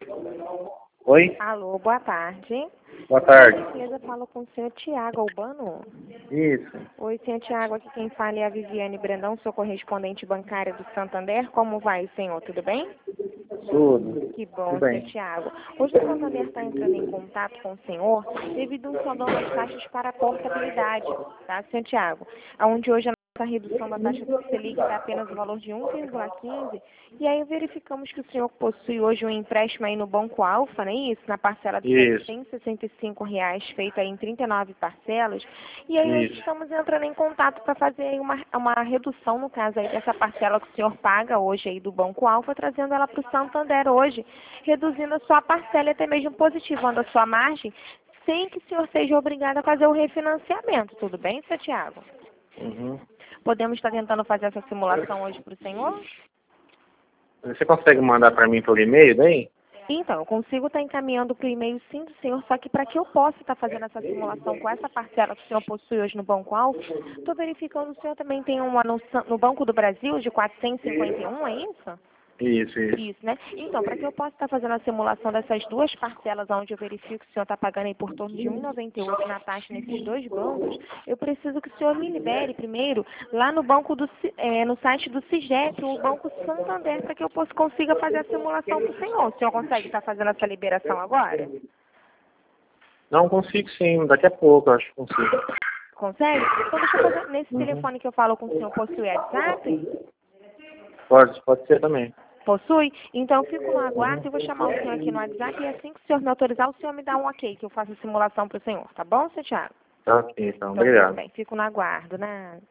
Oi? Alô, boa tarde. Boa tarde. Por gentileza, falo com o senhor Tiago Albano. Isso. Oi, senhor Tiago, aqui quem fala é a Viviane Brandão, sou correspondente bancária do Santander. Como vai, senhor? Tudo bem? Tudo. Que Tudo bom, senhor bem. Tiago. Hoje o Santander está entrando em contato com o senhor devido a um saldão das taxas para a portabilidade, tá, senhor Tiago? Onde hoje a nossa redução da taxa do Selic está apenas no valor de 1,15, e aí verificamos que o senhor possui hoje um empréstimo aí no Banco Alfa, não é isso? Na parcela de R$ Isso. 765, feito aí em 39 parcelas, e aí hoje Isso. estamos entrando em contato para fazer aí uma redução, no caso aí dessa parcela que o senhor paga hoje aí do Banco Alfa, trazendo ela para o Santander hoje, reduzindo a sua parcela e até mesmo positivando a sua margem, sem que o senhor seja obrigado a fazer o refinanciamento. Tudo bem, seu Tiago? Uhum. Podemos estar tentando fazer essa simulação hoje para o senhor? Você consegue mandar para mim por e-mail daí? Então, eu consigo estar encaminhando para o e-mail sim do senhor, só que para que eu possa estar fazendo essa simulação com essa parcela que o senhor possui hoje no Banco Alfa, estou verificando, o senhor também tem uma no Banco do Brasil de 451, é isso? Isso. Isso, né? Então, para que eu possa estar fazendo a simulação dessas duas parcelas, onde eu verifico que o senhor está pagando aí por torno de R$ 1,98 na taxa nesses dois bancos, eu preciso que o senhor me libere primeiro lá no banco no site do SIGEP, o Banco Santander, para que eu consiga fazer a simulação para o senhor. O senhor consegue estar fazendo essa liberação agora? Não, consigo sim. Daqui a pouco, eu acho que consigo. Consegue? Então, deixa eu fazer, nesse Uhum. telefone que eu falo com o senhor, possui WhatsApp? Pode ser também. Possui? Então, eu fico no Uhum. aguardo e vou chamar o senhor aqui no WhatsApp, e assim que o senhor me autorizar, o senhor me dá um ok, que eu faço a simulação para o senhor. Tá bom, seu Thiago? Tá ok, então. Então, tudo Obrigado. bem. Fico no aguardo, né?